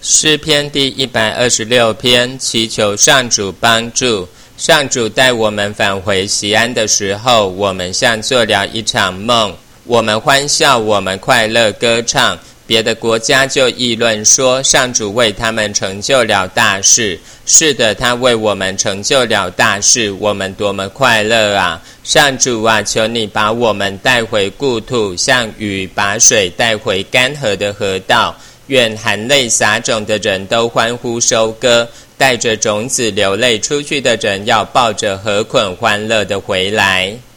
诗篇第126篇，祈求上主帮助。上主带我们返回锡安的时候，我们像做了一场梦，我们欢笑，我们快乐歌唱。别的国家就议论说，上主为他们成就了大事。是的，他为我们成就了大事，我们多么快乐啊！上主啊，求你把我们带回故土，像雨把水带回干涸的河道。愿含泪撒种的人都欢呼收割，带着种子流泪出去的人要抱着禾捆欢乐地回来。